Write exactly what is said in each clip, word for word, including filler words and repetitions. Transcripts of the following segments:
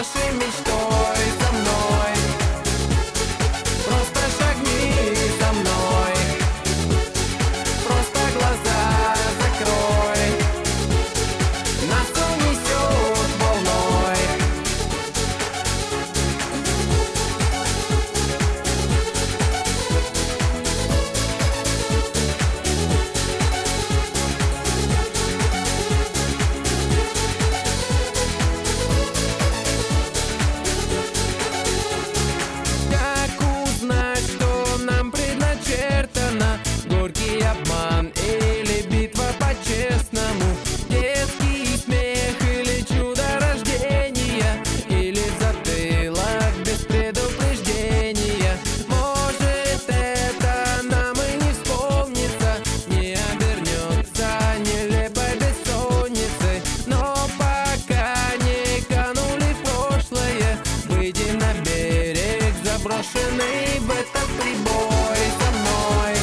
нашей мечтой за мной. Просто шагни за мной, просто глаза закрой, нас унесет волной. Горький обман или битва по-честному, детский смех или чудо рождения, или в затылок без предупреждения. Может, это нам и не вспомнится, не обернется нелепой бессонницей. Но пока не канули в прошлое, выйди на берег заброшенный в этот прибой со мной.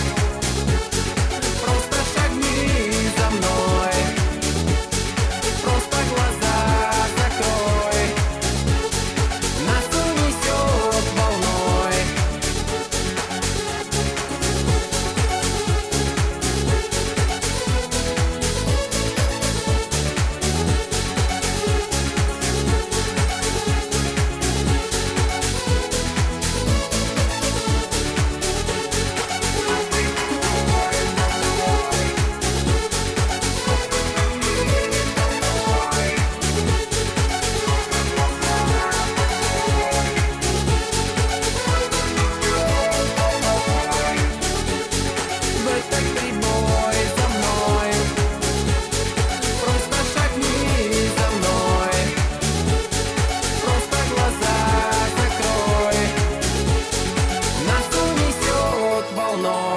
No